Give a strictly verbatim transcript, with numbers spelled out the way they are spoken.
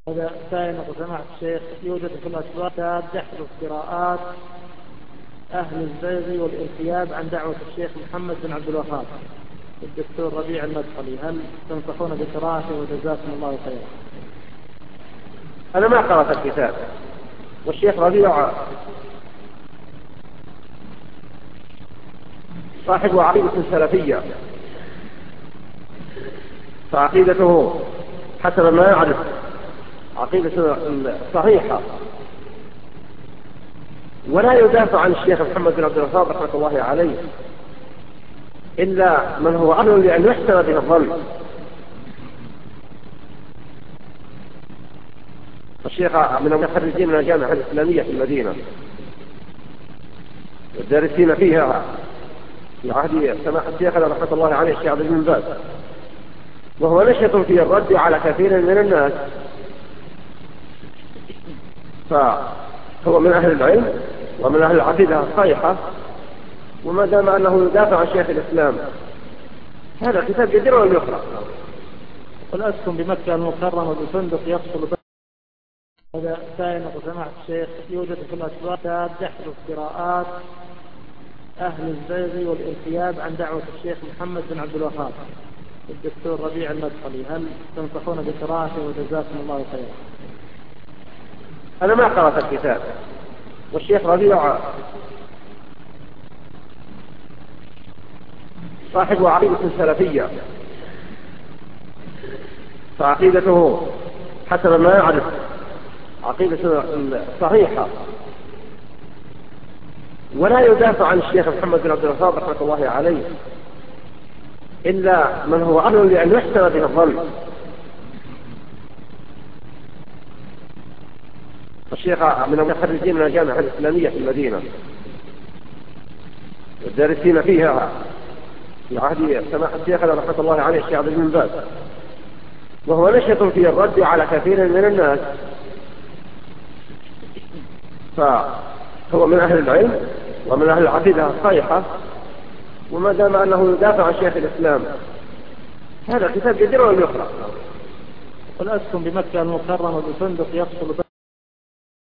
هذا سائل سماحة الشيخ، يوجد في الأسواق تحدث قراءات أهل الزيغ والارتياب عن دعوة الشيخ محمد بن عبد الوهاب الدكتور ربيع المدخلي، هل تنصحون بقراءته وجزاكم الله خيرا؟ أنا ما قرأت الكتاب، والشيخ ربيع صاحب عقيدة سلفية، فعقيدته حسب ما يعرف عقيدة صحيحة، ولا يدافع عن الشيخ محمد بن عبد الوهاب رحمة الله عليه إلا من هو أهل لأن يحسن به الظن. الشيخ من المخرجين من الجامعة الإسلامية في المدينة، والدارسين فيها في عهد سماحة الشيخ رحمة الله عليه الشيخ عبد بن باز، وهو نشط في الرد على كثير من الناس، فهو من أهل العلم ومن أهل العقيدة الصحيحة، وما دام أنه يدافع عن شيخ الإسلام هذا كتاب جدير أن يقرأ. قل أسكن بمكة المكرمة بفندق يفصل. هذا سائل سماحة الشيخ، يوجد في الأسواق تحدث قراءات أهل الزيغ والارتياب عن دعوة الشيخ محمد بن عبد الوهاب الدكتور ربيع المدخلي، هل تنصحون بقراءته وجزاكم الله خيرا؟ أنا ما قرأت الكتاب، والشيخ ربيع صاحب عقيدة سلفية، فعقيدته حسب ما يعرف عقيدة صحيحة، ولا يدافع عن الشيخ محمد بن عبد الوهاب رحمة الله عليه إلا من هو أهل لأن يحسن به الظن. الشيخ من المخرجين من الجامعة الإسلامية في المدينة، والدارسين فيها في عهد سماحة الشيخ رحمة الله عليه الشيخ عبد بن باز، وهو نشط في الرد على كثير من الناس، فهو من أهل العلم ومن أهل العقيدة الصحيحة، وما دام أنه يدافع عن شيخ الإسلام هذا كتاب جدير أن يقرأ. قل أسكن بمكة المكرمة بفندق يفصل